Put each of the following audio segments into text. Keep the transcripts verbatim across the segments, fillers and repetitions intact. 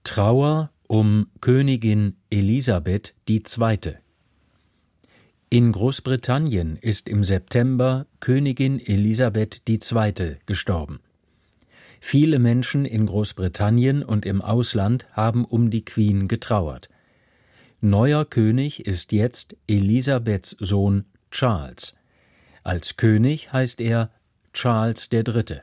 Trauer um Königin Elisabeth die Zweite. In Großbritannien ist im September Königin Elisabeth die Zweite gestorben. Viele Menschen in Großbritannien und im Ausland haben um die Queen getrauert. Neuer König ist jetzt Elisabeths Sohn Charles. Als König heißt er Charles der Dritte.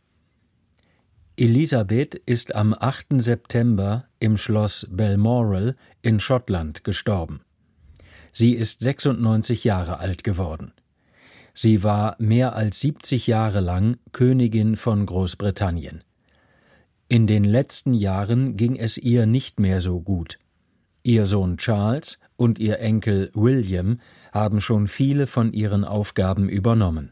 Elisabeth ist am achten September im Schloss Balmoral in Schottland gestorben. Sie ist sechsundneunzig Jahre alt geworden. Sie war mehr als siebzig Jahre lang Königin von Großbritannien. In den letzten Jahren ging es ihr nicht mehr so gut. Ihr Sohn Charles und ihr Enkel William haben schon viele von ihren Aufgaben übernommen.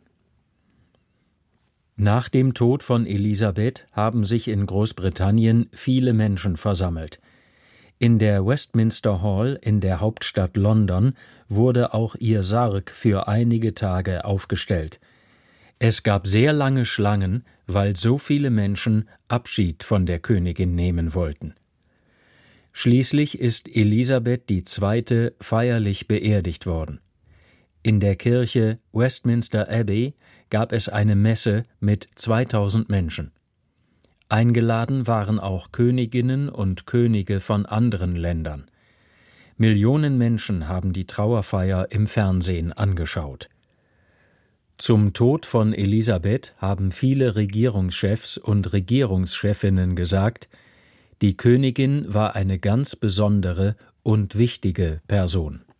Nach dem Tod von Elisabeth haben sich in Großbritannien viele Menschen versammelt. In der Westminster Hall in der Hauptstadt London wurde auch ihr Sarg für einige Tage aufgestellt. Es gab sehr lange Schlangen, weil so viele Menschen Abschied von der Königin nehmen wollten. Schließlich ist Elisabeth die Zweite feierlich beerdigt worden. In der Kirche Westminster Abbey gab es eine Messe mit zweitausend Menschen. Eingeladen waren auch Königinnen und Könige von anderen Ländern. Millionen Menschen haben die Trauerfeier im Fernsehen angeschaut. Zum Tod von Elisabeth haben viele Regierungschefs und Regierungschefinnen gesagt, die Königin war eine ganz besondere und wichtige Person.